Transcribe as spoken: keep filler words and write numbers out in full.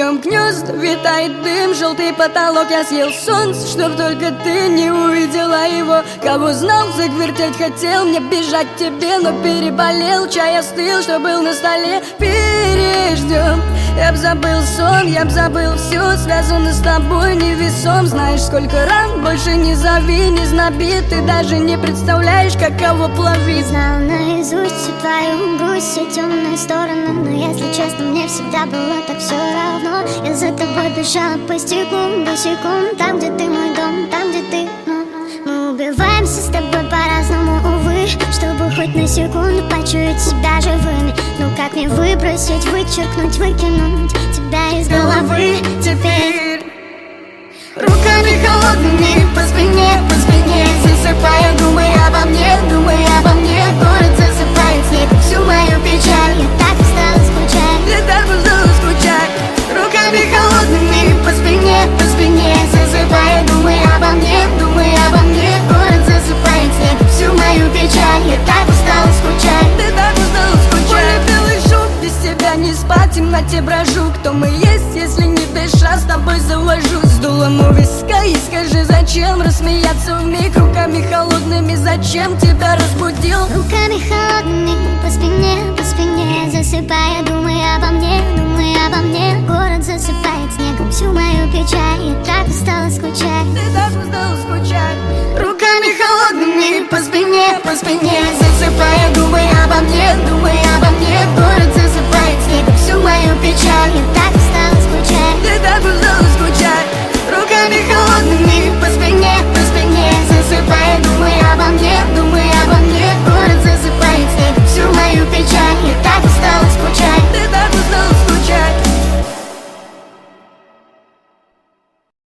моем гнезд витает дым, желтый потолок. Я съел солнце, чтоб только ты не увидела его. Кого знал, завертеть хотел, мне бежать к тебе, но переболел. Чай остыл, что был на столе, переждем. Я б забыл сон, я б забыл все, связано с тобой невесом. Знаешь, сколько ран, больше не зови, не знобит. Ты даже не представляешь, каково плавить. Знала наизусть всю твою грусть, все темные стороны. Но если честно, мне всегда было так все равно. Я за тобой бежала по стеклу, босиком. Там, где ты мой дом, там, где ты, ну, мы убиваемся с тобой по-разному, увы. Чтобы хоть на секунду почуять себя живыми. Ну как мне выбросить, вычеркнуть, выкинуть тебя из головы теперь? Руками холодными по спине, по спине засыпая, думай обо мне, думай обо мне. Город засыпает снег, всю мою печаль. Я так устала скучать, Я так устала скучать. Руками холодными по спине, по спине засыпая, думай обо мне, думай обо мне. Город засыпает снег, всю мою печаль. Я так устала скучать, ты так устала скучать. Поле белый шум, без тебя не спать, в темноте брожу. Кто мы есть, если не дыша, с тобой завожусь. С дулом у виска и скажи, зачем рассмеяться вмиг? Руками холодными, зачем тебя разбудил? руками холодными по спине, по спине засыпая, думай обо мне, думай обо мне. Город засыпает снегом всю мою печаль. Я так устала скучать, Ты так устала скучать. Руками холодными по спине, по спине засыпая, думай обо мне, думай обо мне. Город засыпает снегом всю мою печаль. я так устала скучать. Ты так устала скучать. Руками холодными